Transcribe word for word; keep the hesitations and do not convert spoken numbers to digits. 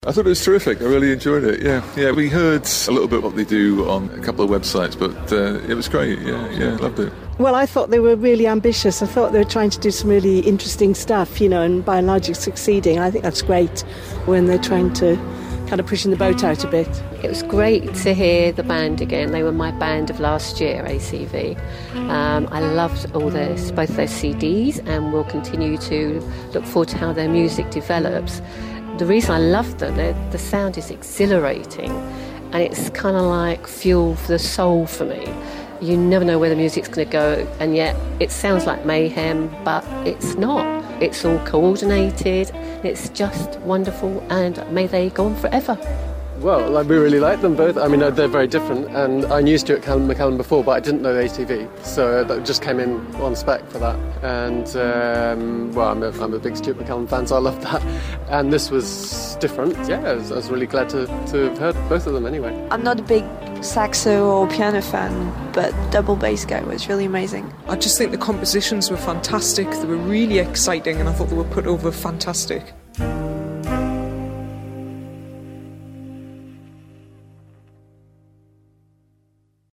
I thought it was terrific. I really enjoyed it. Yeah, yeah. We heard a little bit what they do on a couple of websites, but uh, it was great. Yeah, yeah, loved it. Well, I thought they were really ambitious. I thought they were trying to do some really interesting stuff, you know, and by and large succeeding. I think that's great when they're trying to kind of pushing the boat out a bit. It was great to hear the band again. They were my band of last year, A C V. Um, I loved all their, both their C Ds, and will continue to look forward to how their music develops. The reason I love them, the sound is exhilarating, and it's kind of like fuel for the soul for me. You never know where the music's going to go, and yet it sounds like mayhem, but it's not. It's all coordinated, it's just wonderful, and may they go on forever. Well, like, we really like them both. I mean, they're very different, and I knew Stuart McCallum before, but I didn't know A C V, so that just came in on spec for that. And, um, well, I'm a, I'm a big Stuart McCallum fan, so I loved that. And this was different. Yeah, I was, I was really glad to, to have heard both of them anyway. I'm not a big saxo or piano fan, but double bass guy was really amazing. I just think the compositions were fantastic. They were really exciting, and I thought they were put over fantastic.